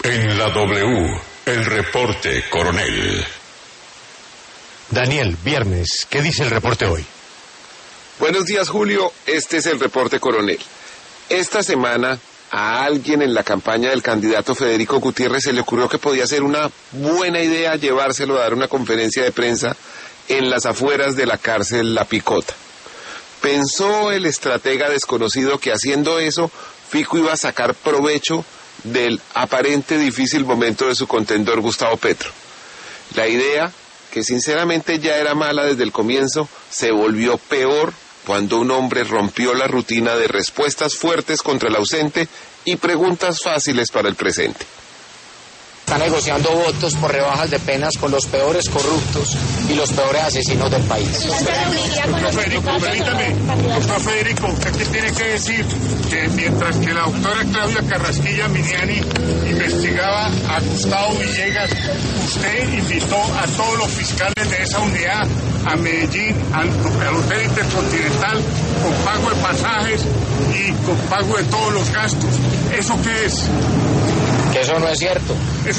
En la W, el reporte coronel. Daniel, viernes, ¿qué dice el reporte hoy? Buenos días, Julio. Este es el reporte coronel. Esta semana a alguien en la campaña del candidato Federico Gutiérrez se le ocurrió que podía ser una buena idea llevárselo a dar una conferencia de prensa en las afueras de la cárcel La Picota. Pensó el estratega desconocido que haciendo eso, Fico iba a sacar provecho del aparente difícil momento de su contendor Gustavo Petro. La idea, que sinceramente ya era mala desde el comienzo, se volvió peor cuando un hombre rompió la rutina de respuestas fuertes contra el ausente y preguntas fáciles para el presente. Está negociando votos por rebajas de penas con los peores corruptos y los peores asesinos del país. Doctor Federico, permítame, doctor Federico, usted tiene que decir que mientras que la doctora Claudia Carrasquilla Miniani investigaba a Gustavo Villegas, usted invitó a todos los fiscales de esa unidad a Medellín, al Hotel Intercontinental, con pago de pasajes y con pago de todos los gastos. ¿Eso qué es? Que eso no es cierto. Eso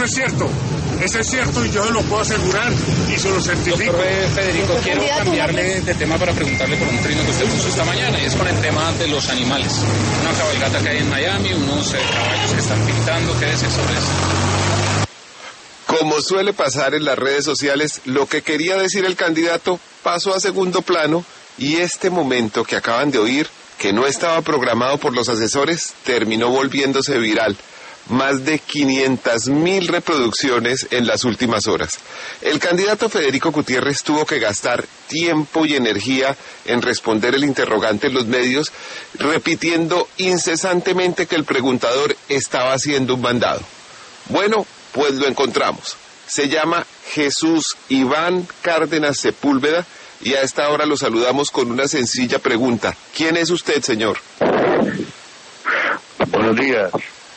es cierto y yo se lo puedo asegurar y se lo certifico. Doctor Federico, quiero cambiarle de tema para preguntarle por un trino que usted puso esta mañana, y es con el tema de los animales. Una cabalgata que hay en Miami, unos caballos que están pintando, ¿qué dice sobre eso? Como suele pasar en las redes sociales, lo que quería decir el candidato pasó a segundo plano y este momento que acaban de oír, que no estaba programado por los asesores, terminó volviéndose viral. Más de 500,000 reproducciones en las últimas horas. El candidato Federico Gutiérrez tuvo que gastar tiempo y energía en responder el interrogante en los medios, repitiendo incesantemente que el preguntador estaba haciendo un mandado. Bueno, pues lo encontramos. Se llama Jesús Iván Cárdenas Sepúlveda y a esta hora lo saludamos con una sencilla pregunta. ¿Quién es usted, señor? Buenos días.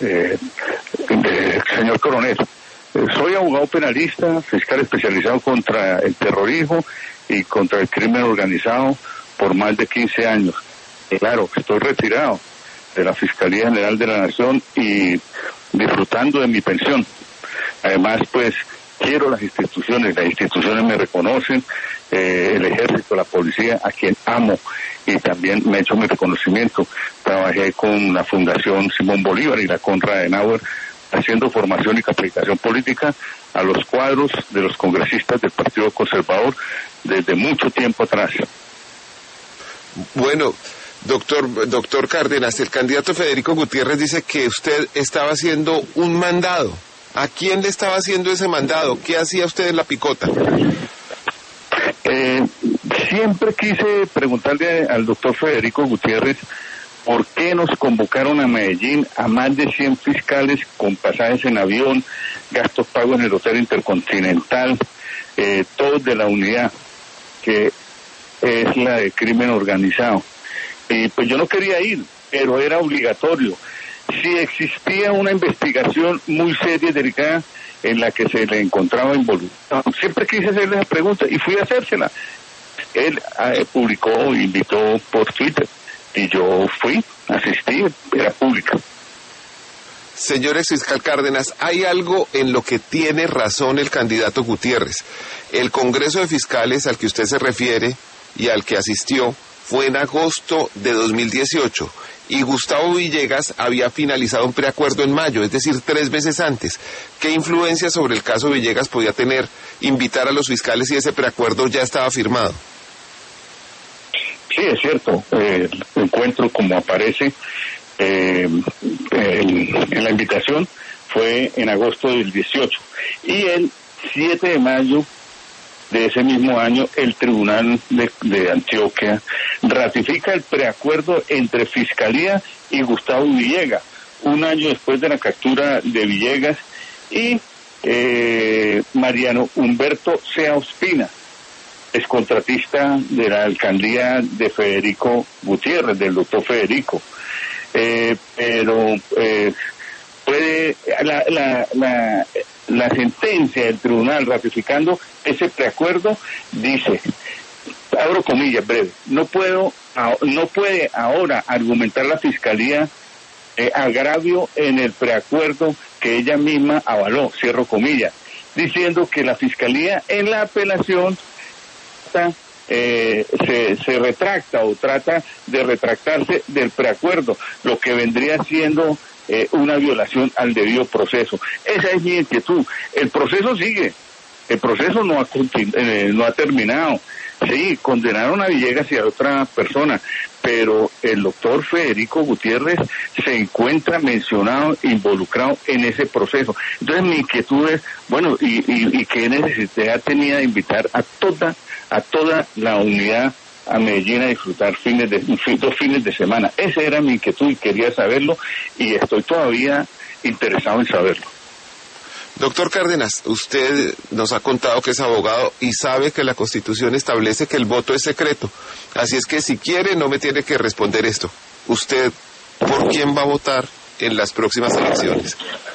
Señor coronel, soy abogado penalista, fiscal especializado contra el terrorismo y contra el crimen organizado por más de 15 años. Claro, estoy retirado de la Fiscalía General de la Nación y disfrutando de mi pensión. Además, pues, quiero las instituciones me reconocen, el ejército, la policía, a quien amo, y también me he hecho mi reconocimiento. Trabajé con la Fundación Simón Bolívar y la Konrad Adenauer haciendo formación y capacitación política a los cuadros de los congresistas del Partido Conservador desde mucho tiempo atrás. Bueno, doctor Cárdenas, el candidato Federico Gutiérrez dice que usted estaba haciendo un mandado. ¿A quién le estaba haciendo ese mandado? ¿Qué hacía usted en La Picota? Siempre quise preguntarle al doctor Federico Gutiérrez por qué nos convocaron a Medellín a más de 100 fiscales con pasajes en avión, gastos pagos en el Hotel Intercontinental, todos de la unidad, que es la de crimen organizado. Y pues yo no quería ir, pero era obligatorio. Si existía una investigación muy seria y delicada en la que se le encontraba involucrado, siempre quise hacerle esa pregunta y fui a hacérsela. Él publicó, invitó por Twitter y yo fui, asistí, era pública. Señor exfiscal Cárdenas, hay algo en lo que tiene razón el candidato Gutiérrez. El Congreso de Fiscales al que usted se refiere y al que asistió fue en agosto de 2018 y Gustavo Villegas había finalizado un preacuerdo en mayo, es decir, 3 meses antes. ¿Qué influencia sobre el caso Villegas podía tener invitar a los fiscales si ese preacuerdo ya estaba firmado? Sí, es cierto. El encuentro, como aparece en la invitación, fue en agosto del 18. Y el 7 de mayo de ese mismo año, el Tribunal de Antioquia ratifica el preacuerdo entre Fiscalía y Gustavo Villegas, un año después de la captura de Villegas, y Mariano Humberto Sea Ospina, excontratista de la alcaldía de Federico Gutiérrez, del doctor Federico. Pero puede la sentencia del tribunal ratificando ese preacuerdo dice, abro comillas breve, no puede ahora argumentar la fiscalía agravio en el preacuerdo que ella misma avaló, cierro comillas, diciendo que la Fiscalía en la apelación se retracta o trata de retractarse del preacuerdo, lo que vendría siendo una violación al debido proceso. Esa es mi inquietud. El proceso sigue, el proceso no ha terminado. Sí, condenaron a Villegas y a otra persona, pero el doctor Federico Gutiérrez se encuentra mencionado, involucrado en ese proceso. Entonces mi inquietud es, bueno, y qué necesidad tenía de invitar a toda la unidad a Medellín a disfrutar 2 fines de semana. Esa era mi inquietud y quería saberlo, y estoy todavía interesado en saberlo. Doctor Cárdenas, usted nos ha contado que es abogado y sabe que la Constitución establece que el voto es secreto. Así es que si quiere no me tiene que responder esto. ¿Usted por quién va a votar en las próximas elecciones?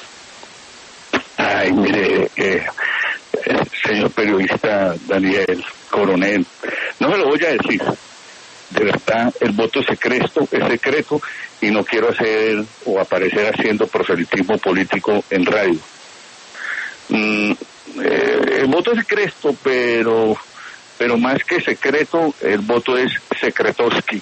Ay, mire, señor periodista Daniel Coronel, no me lo voy a decir. De verdad, el voto es secreto y no quiero hacer o aparecer haciendo proselitismo político en radio. El voto es secreto, pero más que secreto, el voto es secretowski.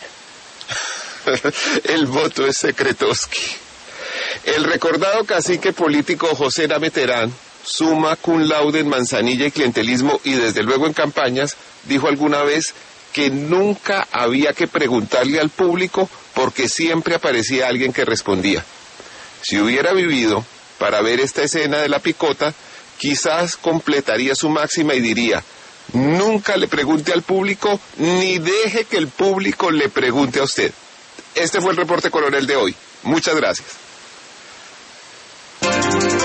El voto es secretowski. El recordado cacique político José Name Terán, summa cum laude en manzanilla y clientelismo y desde luego en campañas, dijo alguna vez que nunca había que preguntarle al público porque siempre aparecía alguien que respondía. Si hubiera vivido para ver esta escena de la picota, quizás completaría su máxima y diría: nunca le pregunte al público, ni deje que el público le pregunte a usted. Este fue el Reporte Coronel de hoy. Muchas gracias.